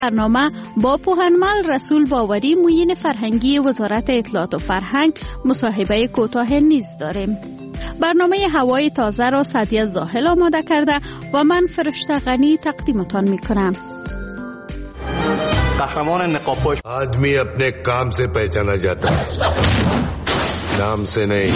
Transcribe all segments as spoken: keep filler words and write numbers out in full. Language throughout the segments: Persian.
برنامه با پوهنمل رسول باوری معین فرهنگی وزارت اطلاعات و فرهنگ مصاحبه کوتاه نیز داریم. برنامه هوای تازه را سعدیه زاهل آماده کرده و من فرشته غنی تقدیمتان می کنم. قهرمان نقاب‌پوش आदमी अपने काम से पहचाना जाता है, नाम से नहीं.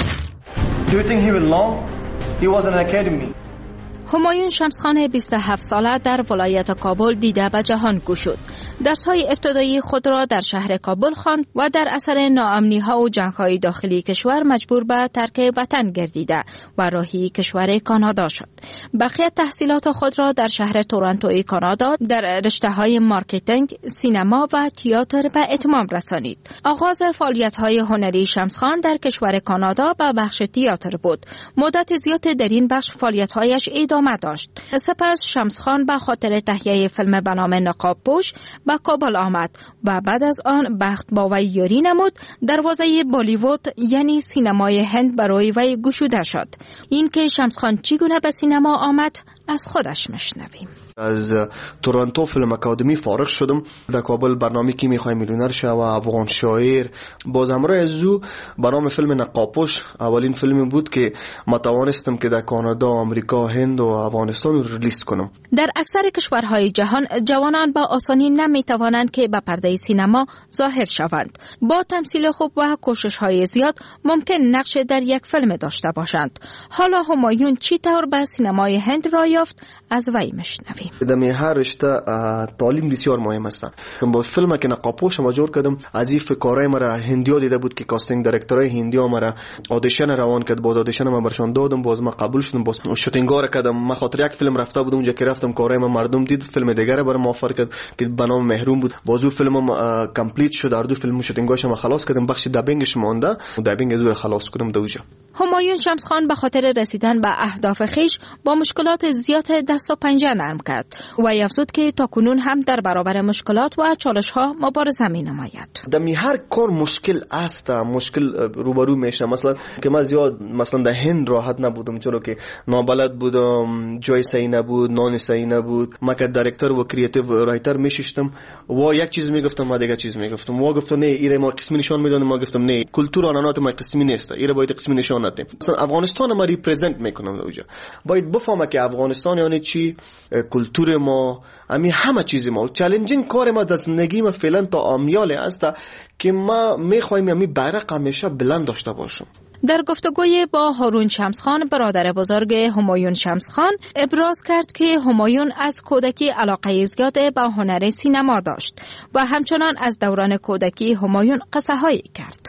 Do you think he will know? He was in an academy. همایون شمسخان بیست و هفت ساله در ولایت کابل دیده به جهان گشود. درس‌های ابتدایی خود را در شهر کابل خواند و در اثر ناامنی‌ها و جنگ‌های داخلی کشور مجبور به ترک وطن گردیده و راهی کشور کانادا شد. بقیه تحصیلات خود را در شهر تورنتوی کانادا در رشته‌های مارکتینگ، سینما و تئاتر به اتمام رسانید. آغاز فعالیت‌های هنری شمسخان در کشور کانادا به بخش تئاتر بود. مدت زیاد در این بخش فعالیت‌هایش ادامه داشت. سپس شمسخان به خاطر تهیه فیلم به نام نقاب‌پوش به کابل آمد و بعد از آن بخت با وی یاری نمود. دروازه بالیوود یعنی سینمای هند برای وی گشوده شد. این که شمسخان چگونه به سینما آمد از خودش مشنویم. از تورنتو فیلم اکادمی فارغ شدم. در کابل برنامه کی میخوای میلیونر شو و افغان شاعر باز همراه ازو به نام فیلم نقاب‌پوش اولین فیلمی بود که ما توانستم که در کانادا، آمریکا، هند و افغانستان رو ریلیز کنم. در اکثر کشورهای جهان جوانان با آسانی نمیتوانند که به پرده سینما ظاهر شوند. با تمثیل خوب و کوشش‌های زیاد ممکن نقش در یک فیلم داشته باشند. حالا همایون چی طور به سینمای هند را یافت از وی مشنویم. در هر رشته تعلیم بسیار مهم است. با فیلمی که نقاب‌پوش ما جور کردم از این فکرای مرا هندیا دیده بود که کاستینگ دایرکتورای هندیا مرا آدیشن روان کرد. باز آدیشن ما برشان دادم، باز ما قبول شدم، باز شوتینگار کردم. ما خاطر یک فیلم رفته بودم اونجا که رفتم کارای ما مردم دید، فیلم دیگه برام موفر کرد که به نام محروم بود. باز اون فیلمم کامپلیت شد. هر دو فیلم شوتینگاش ما خلاص کردم. بخش دابینگش مونده و دابینگ از رو خلاص کردم دوجا. همایون شمسخان به خاطر رسیدن به اهداف خیش با مشکلات زیاد دست و پنجه نرم کرد و افزود که تاکنون هم در برابر مشکلات و چالش‌ها مبارزه می‌نماید. در هر کار مشکل است، مشکل روبرو میشه. مثلا که من زیاد مثلا در هند راحت نبودم چون که نابلد بودم، جای صحیح نبود، نان صحیح نبود. من که دایرکتور و کریتیو رایتر میشستم و یک چیز میگفتم و دیگه چیز میگفتم. و گفتم نه ایره ما قسمی نشون میدونم. ما گفتم نه کلتور آنانات ما قسمی نیست، ایره باید قسمی نشون ندیم. مثلا افغانستان ما ریپرزنت میکنم اونجا. باید بفهمم که افغانستان یعنی چی، کلتور ما، امی همه چیز ما. چالنجینگ کار ما در زندگی ما فعلا تا آمیاله است که ما میخوایم امی بیرق همیشه بلند داشته باشم. در گفتگوی با هارون شمسخان برادر بزرگ همایون شمسخان ابراز کرد که همایون از کودکی علاقه زیاد به هنر سینما داشت و همچنان از دوران کودکی همایون قصه هایی کرد.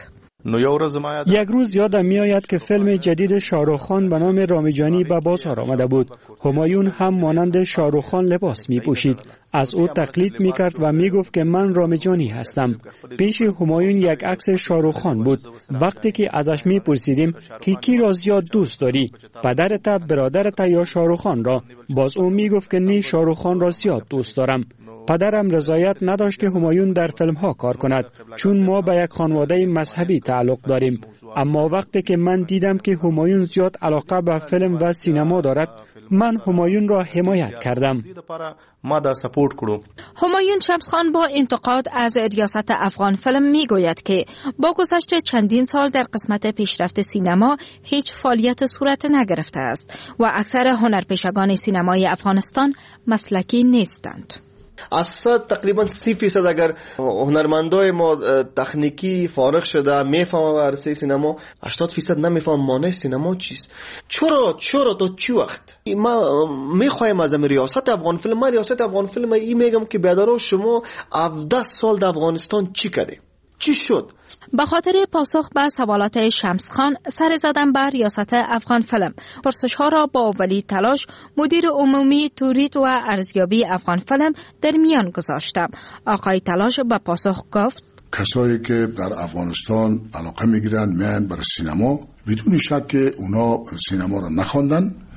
یک روز یادم می آید که فیلم جدید شاهرخ خان به نام رامیجانی به بازار آمده بود. همایون هم مانند شاهرخ خان لباس می پوشید. از او تقلید می کرد و می گفت که من رامیجانی هستم. پیش همایون یک عکس شاهرخ خان بود. وقتی که ازش می پرسیدیم که کی را زیاد دوست داری، پدرت، برادرت یا شاهرخ خان را، باز او می گفت که نه شاهرخ خان را زیاد دوست دارم. پدرم رضایت نداشت که همایون در فیلم ها کار کند چون ما به یک خانواده مذهبی تعلق داریم. اما وقتی که من دیدم که همایون زیاد علاقه به فیلم و سینما دارد، من همایون را حمایت کردم. همایون شمسخان با انتقاد از ریاست افغان فیلم می گوید که با گذشت چندین سال در قسمت پیشرفت سینما هیچ فعالیت صورت نگرفته است و اکثر هنرپیشگان سینمای افغانستان مسلکی نیستند. از تقریبا سی فیصد اگر هنرمندای ما تکنیکی فارغ شده میفهمه عرصه سینما، هشتاد فیصد نمیفهم معنی سینما چیست. چرا چرا تا چی وقت ما میخوایم از ریاست افغان فیلم، ما ریاست افغان فیلم این میگم که بیادرها شما هفده سال در افغانستان چی کردی؟ چی شد؟ به خاطر پاسخ به سوالات شمسخان سر زدن بر ریاست افغان فیلم، پرسش‌ها را با ولی تلاش مدیر عمومی تولید و ارزیابی افغان فیلم در میان گذاشتم. آقای تلاش به پاسخ گفت کسایی که در افغانستان علاقه میگیرند میان بر سینما، بدون شک که اونا سینما را نخواندن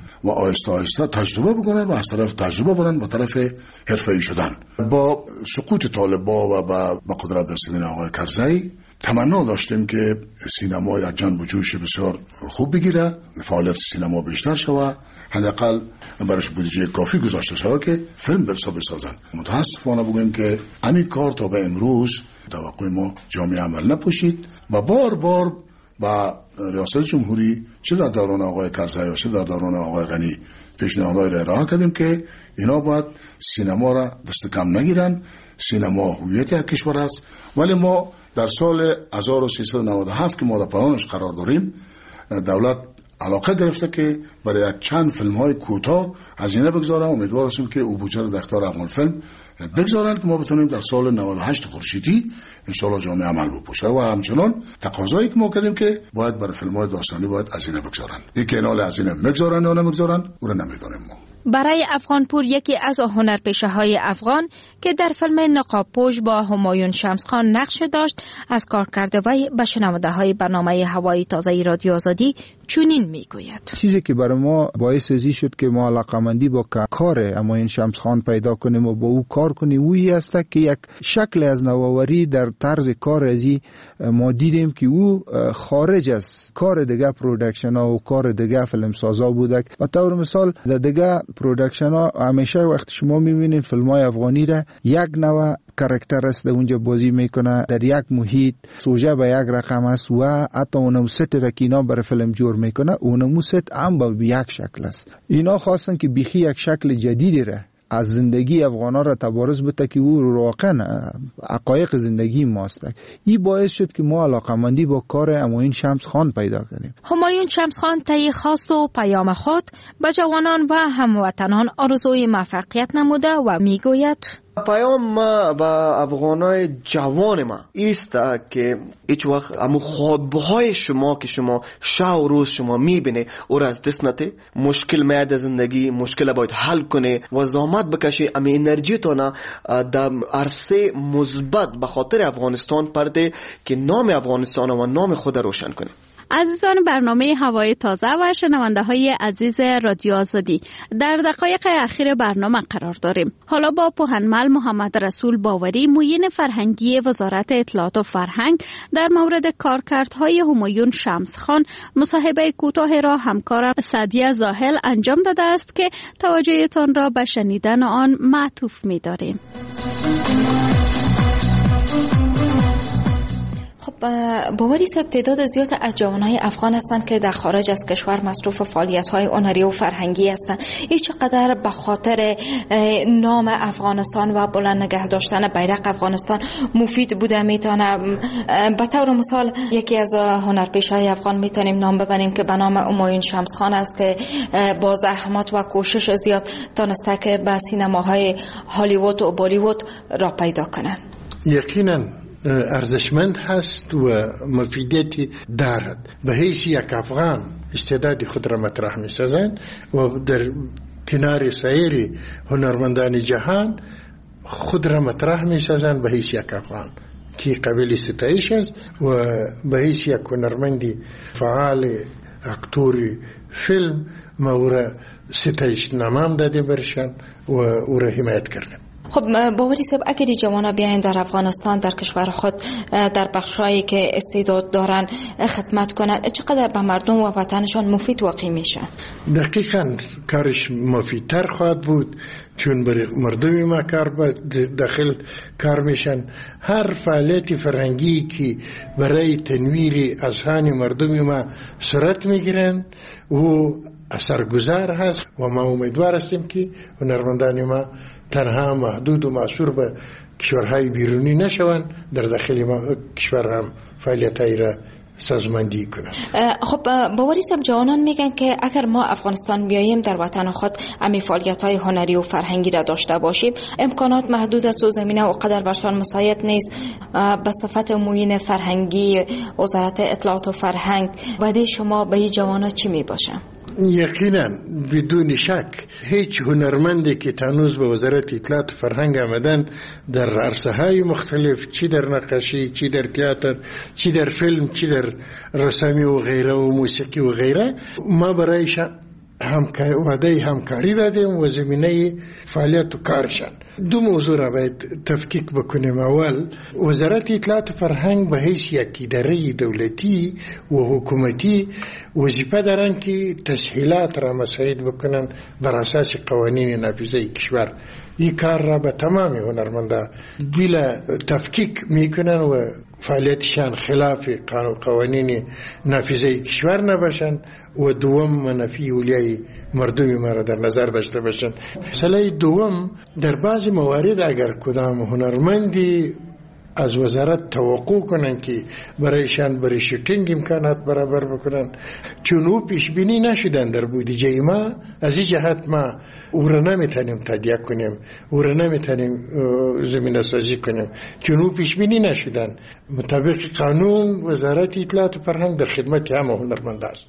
و آهسته آهسته تجربه بکنن و از طرف تجربه برن به طرف حرفه‌ای شدن. با سقوط طالبان و با قدرت رسیدن آقای کرزی تمنا داشتیم که سینما یک جنب و جوش بسیار خوب بگیره، فعالیت سینما بیشتر شود، حداقل برایش بودجه کافی گذاشته شود که فیلم برسا بسازن. متاسفانه بگویم که همین کار تا به امروز توقع ما جامعه عمل نپوشید و بار بار با ریاست جمهوری چه در دوران آقای کرزی و چه در دوران آقای غنی پیشنهادهای را ارائه کردیم که اینا باید سینما را دست کم نگیرن. سینما هویت یک کشور است، ولی ما در سال هزار و سیصد و نود و هفت که ما در پایانش قرار داریم، دولت علاقه گرفته که برای یک چند فیلم های کوتاه هزینه بگذاره. امیدوار هستیم که او بودجه را در اختیار افغان فیلم بگذارند که ما بتونیم در سال نود و هشت خورشیدی ان شاء الله جامعه عمل بپوشه. و همچنان تقاضایی که ما کردیم که باید برای فیلم های داستانی باید هزینه بگذارند. این که اینال هزینه میگذارند یا نمیگذارند او را نمیدونیم. ما برای افغانپور یکی از هنرپیشه های افغان که در فیلم نقابپوش با همایون شمسخان نقش داشت، از کارکرد وی به شنونده های برنامه هوای تازه رادیو آزادی چنین میگوید: چیزی که برای ما باعث ازی شد که ما علاقمندی با کار همایون شمسخان پیدا کنیم و با او کار کنیم اویی است که یک شکل از نوآوری در طرز کار ازی ما دیدیم که او خارج از کار دیگه پرودکشن ها و کار دیگه فیلم سازا بوده. و طور مثال در دیگه پرودکشن ها همیشه وقت شما میبینید فیلم های افغانی را یک نوع کاراکتر است در اونجا بازی میکنه، در یک محیط سوژه به یک رقم است و حتی اونم ست را که اینا برای فیلم جور میکنه اونم ست هم به یک شکل است. اینا خواستن که بیخی یک شکل جدیدی را از زندگی افغانا را تبارز بده که او واقعا حقایق زندگی ماست. این باعث شد که ما علاقمندی با کار همایون شمسخان پیدا کنیم. همایون شمسخان طی خواست و پیام خود به جوانان و هموطنان آرزوی موفقیت نموده و میگوید: پیام ما به افغانای جوان ما ایست که هیچ وقت امو خوابهای شما که شما شب و روز شما میبینه او را از دست نده. مشکل میاد زندگی، مشکل باید حل کنه و زحمت بکشه. امی انرژی تو نه در عرصه مثبت به خاطر افغانستان پرده که نام افغانستان و نام خود روشن کنه. عزیزان برنامه هوای تازه و شنونده های عزیز رادیو آزادی، در دقایق اخیر برنامه قرار داریم. حالا با پوهنمل محمد رسول باوری، معین فرهنگی وزارت اطلاعات و فرهنگ، در مورد کارکردهای همایون شمسخان مصاحبه کوتاه را همکارم سعدیه زاهل انجام داده است که توجهتان را به شنیدن آن معطوف می‌داریم. باوری صاحب، تعداد زیاد از جوانهای افغان هستند که در خارج از کشور مصروف فعالیت‌های هنری و فرهنگی هستند. این چقدر به خاطر نام افغانستان و بلند نگه داشتن بیرق افغانستان مفید بوده میتونه؟ به طور مثال یکی از هنرپیشه‌های افغان میتونیم نام ببریم که به نام همایون شمسخان است که با زحمت و کوشش زیاد تونسته که به سینماهای هالیوود و بالیوود را پیدا کنند. یقینا ارزشمند هست و مفیدیتی دارد. به حیث یک افغان استعداد خود را مطرح می سازند و در کنار سایر هنرمندان جهان خود را مطرح می سازند به حیث یک افغان که قابل ستایش است و به حیث یک هنرمندی فعال اکتوری فیلم ما او را ستایش نامم داده برشن و او را حمایت کردیم. خب باوری صاحب، اگر جوانا بیاین در افغانستان در کشور خود در بخشایی که استعداد دارن خدمت کنن، چقدر به مردم و وطنشان مفید واقع میشه؟ دقیقاً کارش مفیدتر خواهد بود، چون برای مردم ما کار داخل کار میشن. هر فعالیت فرهنگی که برای تنویر اذهان مردم ما صورت میگیرن و اثرگذار هست و ما امیدوار هستیم که هنرمندان ما تنها محدود و محصور به کشورهای بیرونی نشوند، در داخل ما کشور هم فعالیت‌هایی را سازماندهی کنند. خب باوری صاحب، جوانان میگن که اگر ما افغانستان بیاییم در وطن خود امی فعالیت‌های هنری و فرهنگی را داشته باشیم، امکانات محدود است و زمینه و قدر برشان مساعد نیست. به صفت معین فرهنگی وزارت اطلاعات و فرهنگ وعده شما به این جوانان چی میباشه؟ یقینا بدون شک هیچ هنرمندی که تنوز به وزارت اطلاعات و فرهنگ آمدن در عرصه های مختلف، چی در نقاشی، چی در تئاتر، چی در فیلم، چی در رسامی و غیره و موسیقی و غیره، ما برایش همکاری وعده همکاری دادیم و زمینه فعالیت و کارشان. دو موضوع را باید تفکیک بکنیم. اول، وزارت اطلاعات و فرهنگ به حیث یک اداره دولتی و حکومتی وظیفه دارن که تسهیلات را مساعد بکنن بر اساس قوانین نافذه کشور. این کار را به تمام هنرمندا بلا تفکیک میکنن و فعالیتشان خلاف قانون قوانین نافذه کشور نباشن و دوم منافی اولیای مردمی ما را در نظر داشته باشن. مسئله دوم، در بعضی موارد اگر کدام هنرمندی از وزارت توقع کنن که برایشان برای شوتینگ امکانات برابر بکنن، چون او پیش بینی نشدن در بودجه ما، از این جهت ما او را نمیتونیم تادیه کنیم، او را نمیتونیم زمینه سازی کنیم، چون او پیش بینی نشدن. مطابق قانون وزارت اطلاعات و فرهنگ در خدمت همه هنرمند است.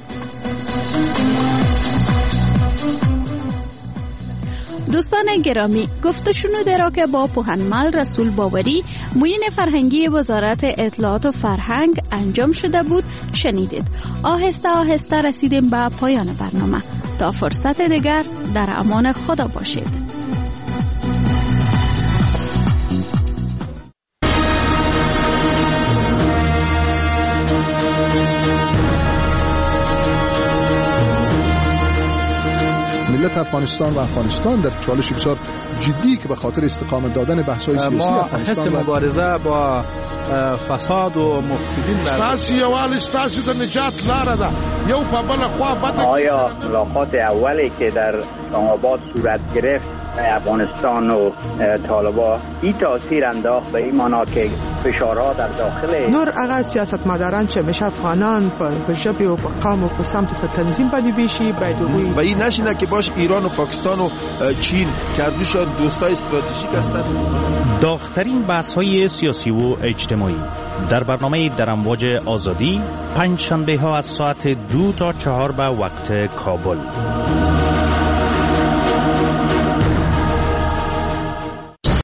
دوستان گرامی، گفت و شنوده را که با پوهنمل رسول باوری، معین فرهنگی وزارت اطلاعات و فرهنگ انجام شده بود شنیدید. آهسته آهسته رسیدیم به پایان برنامه. تا فرصت دیگر در امان خدا باشید. ملت افغانستان و افغانستان در چالش بسیار جدی که به خاطر استقامت دادن بحث‌های سیاسی افغانستان ما حس مبارزه با فساد و مفسدین ستاسو یوال ستاسو د نجات لاره ده. یو په بل خوا بده. آیا ملاقات اولی که در اسلام‌آباد صورت گرفت افغانستان و طالبان این تاثیر انداخت به این معنا که فشارها در داخل نور هغه سیاستمداران چې همیشه افغانان په ژبه او په قوم او په سمت په تنظیم باندې بشي باید وي و این نشینه که باش ایران و پاکستان و چین کردوش دوستای استراتژیک هستند. داغ‌ترین بحث‌های سیاسی و اجتماعی در برنامه در امواج آزادی پنج شنبه ها از ساعت دو تا چهار به وقت کابل.